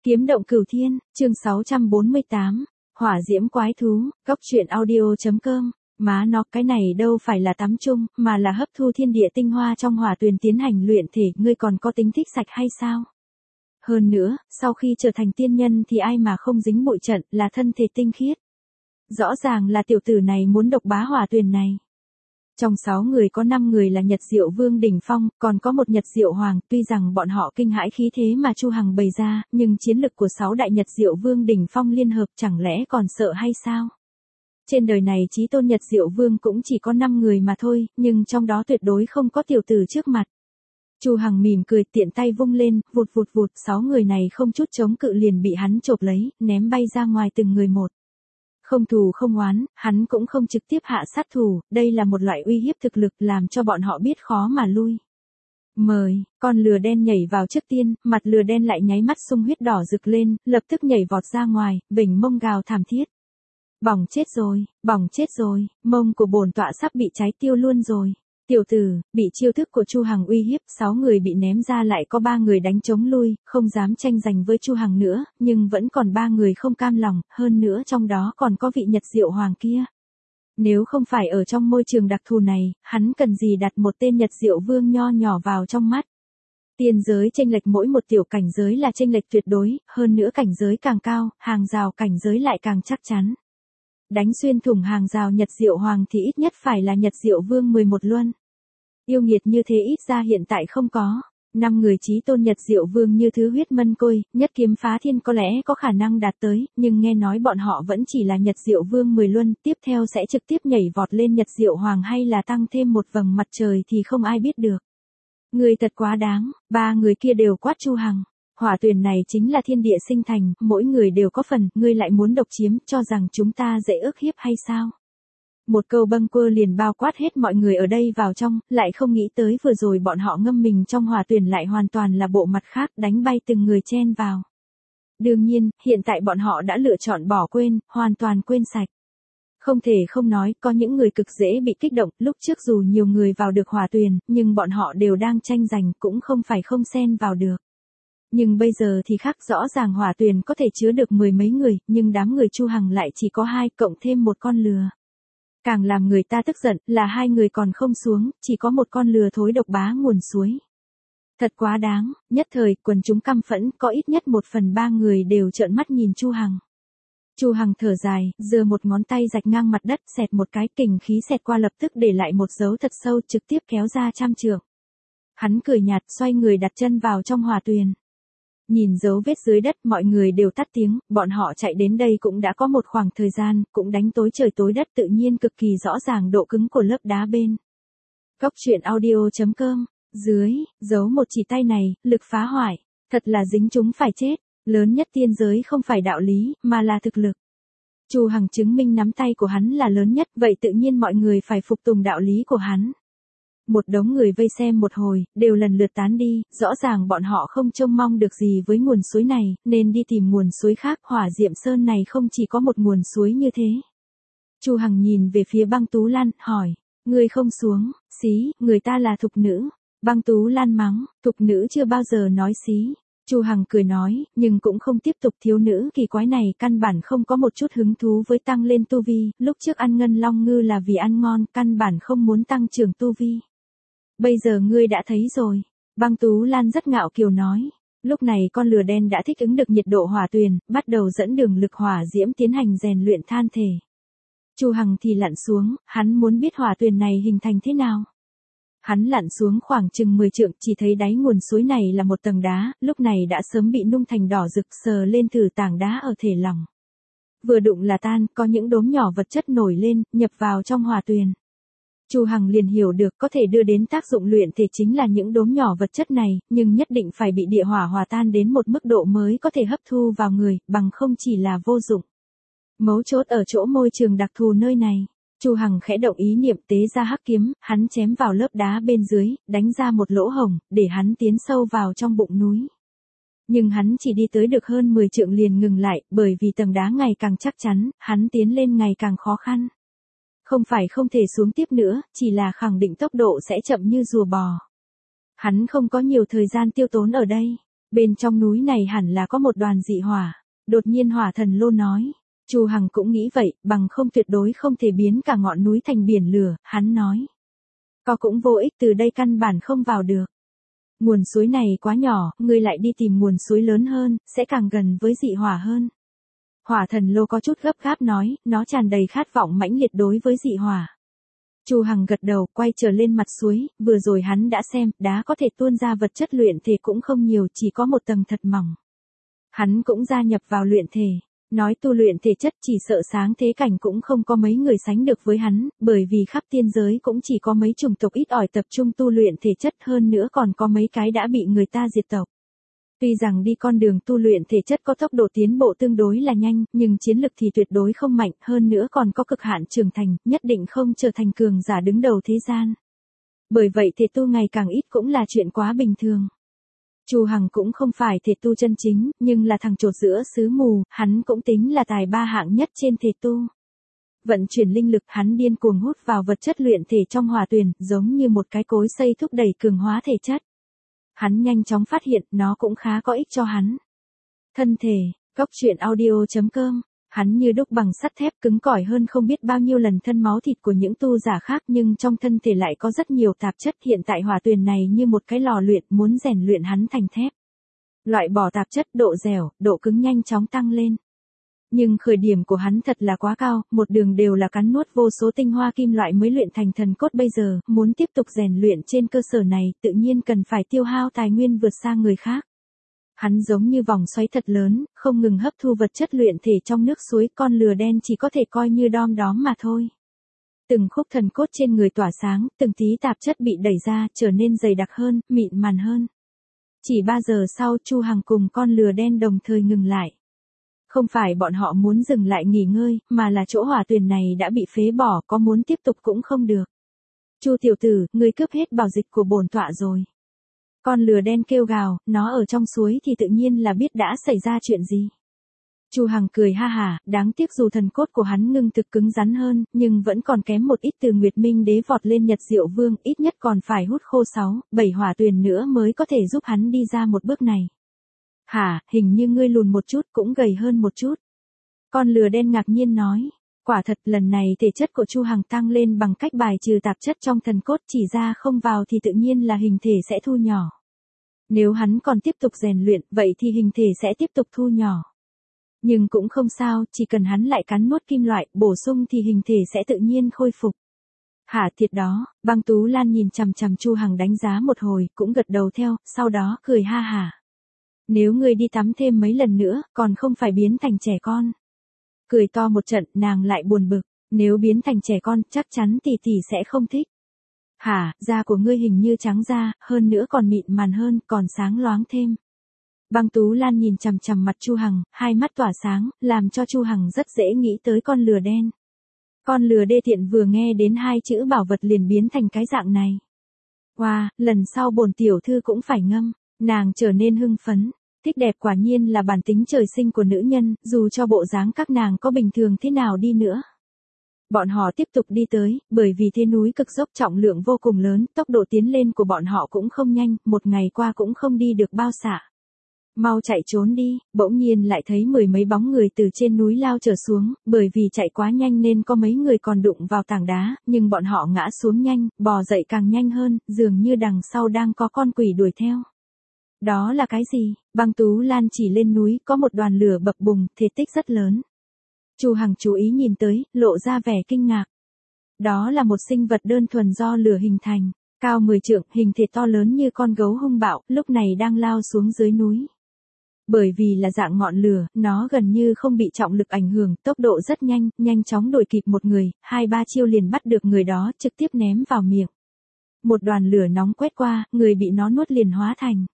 Kiếm động cửu thiên, chương 648, hỏa diễm quái thú, góc truyện audio.com, má nó cái này đâu phải là tắm chung, mà là hấp thu thiên địa tinh hoa trong hỏa tuyền tiến hành luyện thể, ngươi còn có tính thích sạch hay sao? Hơn nữa, sau khi trở thành tiên nhân thì ai mà không dính bụi trận, là thân thể tinh khiết. Rõ ràng là tiểu tử này muốn độc bá hỏa tuyền này. Trong 6 người có 5 người là Nhật Diệu Vương đỉnh phong, còn có một Nhật Diệu Hoàng, tuy rằng bọn họ kinh hãi khí thế mà Chu Hằng bày ra, nhưng chiến lực của 6 đại Nhật Diệu Vương đỉnh phong liên hợp chẳng lẽ còn sợ hay sao? Trên đời này chí tôn Nhật Diệu Vương cũng chỉ có 5 người mà thôi, nhưng trong đó tuyệt đối không có tiểu tử trước mặt. Chu Hằng mỉm cười tiện tay vung lên, vụt vụt vụt, 6 người này không chút chống cự liền bị hắn chộp lấy, ném bay ra ngoài từng người một. Không thù không oán, hắn cũng không trực tiếp hạ sát thủ, đây là một loại uy hiếp thực lực làm cho bọn họ biết khó mà lui. Mời, con lừa đen nhảy vào trước tiên, mặt lừa đen lại nháy mắt sung huyết đỏ rực lên, lập tức nhảy vọt ra ngoài, vểnh mông gào thảm thiết. Bỏng chết rồi, mông của bổn tọa sắp bị cháy tiêu luôn rồi. Tiểu tử, bị chiêu thức của Chu Hằng uy hiếp, 6 người bị ném ra lại có 3 người đánh chống lui, không dám tranh giành với Chu Hằng nữa, nhưng vẫn còn 3 người không cam lòng, hơn nữa trong đó còn có vị Nhật Diệu Hoàng kia. Nếu không phải ở trong môi trường đặc thù này, hắn cần gì đặt một tên Nhật Diệu Vương nho nhỏ vào trong mắt. Tiên giới chênh lệch mỗi một tiểu cảnh giới là chênh lệch tuyệt đối, hơn nữa cảnh giới càng cao, hàng rào cảnh giới lại càng chắc chắn. Đánh xuyên thủng hàng rào Nhật Diệu Hoàng thì ít nhất phải là Nhật Diệu Vương 11 luân. Yêu nghiệt như thế ít ra hiện tại không có. 5 người chí tôn Nhật Diệu Vương như thứ huyết mân côi, nhất kiếm phá thiên có lẽ có khả năng đạt tới, nhưng nghe nói bọn họ vẫn chỉ là Nhật Diệu Vương 10 luân, tiếp theo sẽ trực tiếp nhảy vọt lên Nhật Diệu Hoàng hay là tăng thêm một vầng mặt trời thì không ai biết được. Người thật quá đáng, 3 người kia đều quát Chu Hằng. Hỏa tuyền này chính là thiên địa sinh thành, mỗi người đều có phần, ngươi lại muốn độc chiếm, cho rằng chúng ta dễ ức hiếp hay sao? Một câu bâng quơ liền bao quát hết mọi người ở đây vào trong, lại không nghĩ tới vừa rồi bọn họ ngâm mình trong hỏa tuyền lại hoàn toàn là bộ mặt khác, đánh bay từng người chen vào. Đương nhiên, hiện tại bọn họ đã lựa chọn bỏ quên, hoàn toàn quên sạch. Không thể không nói, có những người cực dễ bị kích động, lúc trước dù nhiều người vào được hỏa tuyền, nhưng bọn họ đều đang tranh giành, cũng không phải không xen vào được. Nhưng bây giờ thì khác, rõ ràng hỏa tuyền có thể chứa được 10 mấy người, nhưng đám người Chu Hằng lại chỉ có 2, cộng thêm một con lừa. Càng làm người ta tức giận, là 2 người còn không xuống, chỉ có một con lừa thối độc bá nguồn suối. Thật quá đáng, nhất thời, quần chúng căm phẫn, có ít nhất 1/3 người đều trợn mắt nhìn Chu Hằng. Chu Hằng thở dài, giơ một ngón tay rạch ngang mặt đất, xẹt một cái, kình khí xẹt qua lập tức để lại một dấu thật sâu, trực tiếp kéo ra 100 trượng. Hắn cười nhạt, xoay người đặt chân vào trong hỏa tuyền. Nhìn dấu vết dưới đất, mọi người đều tắt tiếng, bọn họ chạy đến đây cũng đã có một khoảng thời gian, cũng đánh tối trời tối đất, tự nhiên cực kỳ rõ ràng độ cứng của lớp đá bên. Góc truyện audio.com, dưới, giấu một chỉ tay này, lực phá hoại, thật là dính chúng phải chết, lớn nhất tiên giới không phải đạo lý, mà là thực lực. Chu Hằng chứng minh nắm tay của hắn là lớn nhất, vậy tự nhiên mọi người phải phục tùng đạo lý của hắn. Một đống người vây xem một hồi, đều lần lượt tán đi, rõ ràng bọn họ không trông mong được gì với nguồn suối này, nên đi tìm nguồn suối khác, hỏa diệm sơn này không chỉ có một nguồn suối như thế. Chu Hằng nhìn về phía Băng Tú Lan, hỏi, ngươi không xuống, xí, người ta là thục nữ. Băng Tú Lan mắng, thục nữ chưa bao giờ nói xí. Chu Hằng cười nói, nhưng cũng không tiếp tục, thiếu nữ kỳ quái này căn bản không có một chút hứng thú với tăng lên tu vi, lúc trước ăn ngân long ngư là vì ăn ngon, căn bản không muốn tăng trưởng tu vi. Bây giờ ngươi đã thấy rồi. Băng Tú Lan rất ngạo kiều nói. Lúc này con lừa đen đã thích ứng được nhiệt độ hỏa tuyền, bắt đầu dẫn đường lực hỏa diễm tiến hành rèn luyện than thể. Chu Hằng thì lặn xuống, hắn muốn biết hỏa tuyền này hình thành thế nào. Hắn lặn xuống khoảng chừng 10 trượng, chỉ thấy đáy nguồn suối này là một tầng đá, lúc này đã sớm bị nung thành đỏ rực, sờ lên thử tảng đá ở thể lỏng. Vừa đụng là tan, có những đốm nhỏ vật chất nổi lên, nhập vào trong hỏa tuyền. Chu Hằng liền hiểu được có thể đưa đến tác dụng luyện thể chính là những đốm nhỏ vật chất này, nhưng nhất định phải bị địa hỏa hòa tan đến một mức độ mới có thể hấp thu vào người, bằng không chỉ là vô dụng. Mấu chốt ở chỗ môi trường đặc thù nơi này. Chu Hằng khẽ động ý niệm tế ra hắc kiếm, hắn chém vào lớp đá bên dưới, đánh ra một lỗ hổng, để hắn tiến sâu vào trong bụng núi. Nhưng hắn chỉ đi tới được hơn 10 trượng liền ngừng lại, bởi vì tầng đá ngày càng chắc chắn, hắn tiến lên ngày càng khó khăn. Không phải không thể xuống tiếp nữa, chỉ là khẳng định tốc độ sẽ chậm như rùa bò. Hắn không có nhiều thời gian tiêu tốn ở đây. Bên trong núi này hẳn là có một đoàn dị hỏa. Đột nhiên Hỏa Thần Lô nói. Chu Hằng cũng nghĩ vậy, bằng không tuyệt đối không thể biến cả ngọn núi thành biển lửa, hắn nói. Có cũng vô ích, từ đây căn bản không vào được. Nguồn suối này quá nhỏ, ngươi lại đi tìm nguồn suối lớn hơn, sẽ càng gần với dị hỏa hơn. Hỏa Thần Lô có chút gấp gáp nói, nó tràn đầy khát vọng mãnh liệt đối với dị hỏa. Chu Hằng gật đầu, quay trở lên mặt suối, vừa rồi hắn đã xem, đá có thể tuôn ra vật chất luyện thể cũng không nhiều, chỉ có một tầng thật mỏng. Hắn cũng gia nhập vào luyện thể. Nói tu luyện thể chất chỉ sợ sáng thế cảnh cũng không có mấy người sánh được với hắn, bởi vì khắp tiên giới cũng chỉ có mấy chủng tộc ít ỏi tập trung tu luyện thể chất, hơn nữa còn có mấy cái đã bị người ta diệt tộc. Tuy rằng đi con đường tu luyện thể chất có tốc độ tiến bộ tương đối là nhanh, nhưng chiến lực thì tuyệt đối không mạnh, hơn nữa còn có cực hạn trưởng thành, nhất định không trở thành cường giả đứng đầu thế gian. Bởi vậy thể tu ngày càng ít cũng là chuyện quá bình thường. Chu Hằng cũng không phải thể tu chân chính, nhưng là thằng chột giữa xứ mù, hắn cũng tính là tài ba hạng nhất trên thể tu. Vận chuyển linh lực, hắn điên cuồng hút vào vật chất luyện thể trong hỏa tuyền, giống như một cái cối xay thúc đẩy cường hóa thể chất. Hắn nhanh chóng phát hiện, nó cũng khá có ích cho hắn. Thân thể, goctruyện.audio.com. Hắn như đúc bằng sắt thép, cứng cỏi hơn không biết bao nhiêu lần thân máu thịt của những tu giả khác, nhưng trong thân thể lại có rất nhiều tạp chất. Hiện tại hỏa tuyền này như một cái lò luyện, muốn rèn luyện hắn thành thép. Loại bỏ tạp chất, độ dẻo, độ cứng nhanh chóng tăng lên. Nhưng khởi điểm của hắn thật là quá cao, một đường đều là cắn nuốt vô số tinh hoa kim loại mới luyện thành thần cốt, bây giờ muốn tiếp tục rèn luyện trên cơ sở này, tự nhiên cần phải tiêu hao tài nguyên vượt xa người khác. Hắn giống như vòng xoáy thật lớn, không ngừng hấp thu vật chất luyện thể trong nước suối, con lừa đen chỉ có thể coi như đom đóm mà thôi. Từng khúc thần cốt trên người tỏa sáng, từng tí tạp chất bị đẩy ra, trở nên dày đặc hơn, mịn màn hơn. Chỉ 3 giờ sau, Chu Hằng cùng con lừa đen đồng thời ngừng lại. Không phải bọn họ muốn dừng lại nghỉ ngơi, mà là chỗ hỏa tuyền này đã bị phế bỏ, có muốn tiếp tục cũng không được. Chu tiểu tử, ngươi cướp hết bảo dịch của bổn tọa rồi. Con lừa đen kêu gào, nó ở trong suối thì tự nhiên là biết đã xảy ra chuyện gì. Chu Hằng cười ha hả, đáng tiếc dù thần cốt của hắn ngưng thực cứng rắn hơn, nhưng vẫn còn kém một ít từ Nguyệt Minh Đế vọt lên Nhật Diệu Vương, ít nhất còn phải hút khô 6, 7 hỏa tuyền nữa mới có thể giúp hắn đi ra một bước này. Hả, hình như ngươi lùn một chút cũng gầy hơn một chút. Con lừa đen ngạc nhiên nói. Quả thật lần này thể chất của Chu Hằng tăng lên bằng cách bài trừ tạp chất trong thần cốt, chỉ ra không vào thì tự nhiên là hình thể sẽ thu nhỏ. Nếu hắn còn tiếp tục rèn luyện, vậy thì hình thể sẽ tiếp tục thu nhỏ. Nhưng cũng không sao, chỉ cần hắn lại cắn nuốt kim loại, bổ sung thì hình thể sẽ tự nhiên khôi phục. Hả, thiệt đó. Băng Tú Lan nhìn chằm chằm Chu Hằng đánh giá một hồi, cũng gật đầu theo, sau đó cười ha hả. Nếu ngươi đi tắm thêm mấy lần nữa, còn không phải biến thành trẻ con. Cười to một trận, nàng lại buồn bực, nếu biến thành trẻ con, chắc chắn tỷ tỷ sẽ không thích. Hả, da của ngươi hình như trắng da, hơn nữa còn mịn màn hơn, còn sáng loáng thêm. Băng Tú Lan nhìn chằm chằm mặt Chu Hằng, hai mắt tỏa sáng, làm cho Chu Hằng rất dễ nghĩ tới con lừa đen. Con lừa đê tiện vừa nghe đến hai chữ bảo vật liền biến thành cái dạng này. Wow, lần sau bổn tiểu thư cũng phải ngâm, nàng trở nên hưng phấn. Thích đẹp quả nhiên là bản tính trời sinh của nữ nhân, dù cho bộ dáng các nàng có bình thường thế nào đi nữa. Bọn họ tiếp tục đi tới, bởi vì thế núi cực dốc trọng lượng vô cùng lớn, tốc độ tiến lên của bọn họ cũng không nhanh, một ngày qua cũng không đi được bao xa. Mau chạy trốn đi, bỗng nhiên lại thấy mười mấy bóng người từ trên núi lao trở xuống, bởi vì chạy quá nhanh nên có mấy người còn đụng vào tảng đá, nhưng bọn họ ngã xuống nhanh, bò dậy càng nhanh hơn, dường như đằng sau đang có con quỷ đuổi theo. Đó là cái gì? Băng Tú Lan chỉ lên núi, có một đoàn lửa bập bùng, thể tích rất lớn. Chu Hằng chú ý nhìn tới, lộ ra vẻ kinh ngạc. Đó là một sinh vật đơn thuần do lửa hình thành, cao 10 trượng, hình thể to lớn như con gấu hung bạo, lúc này đang lao xuống dưới núi. Bởi vì là dạng ngọn lửa, nó gần như không bị trọng lực ảnh hưởng, tốc độ rất nhanh, nhanh chóng đuổi kịp một người, 2-3 chiêu liền bắt được người đó, trực tiếp ném vào miệng. Một đoàn lửa nóng quét qua, người bị nó nuốt liền hóa thành.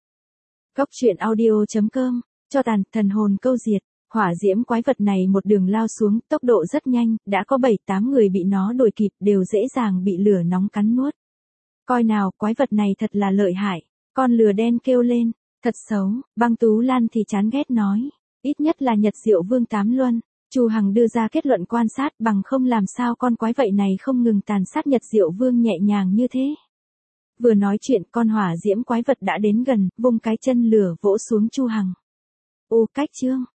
Goctruyện.audio.com, cho tàn, thần hồn câu diệt. Hỏa diễm quái vật này một đường lao xuống, tốc độ rất nhanh, đã có 7-8 người bị nó đuổi kịp, đều dễ dàng bị lửa nóng cắn nuốt. Coi nào, quái vật này thật là lợi hại. Con lừa đen kêu lên, thật xấu. Băng Tú Lan thì chán ghét nói, ít nhất là Nhật Diệu Vương 8 luân. Chu Hằng đưa ra kết luận quan sát, bằng không làm sao con quái vậy này không ngừng tàn sát Nhật Diệu Vương nhẹ nhàng như thế. Vừa nói chuyện con hỏa diễm quái vật đã đến gần, vung cái chân lửa vỗ xuống Chu Hằng. Ô cách chương.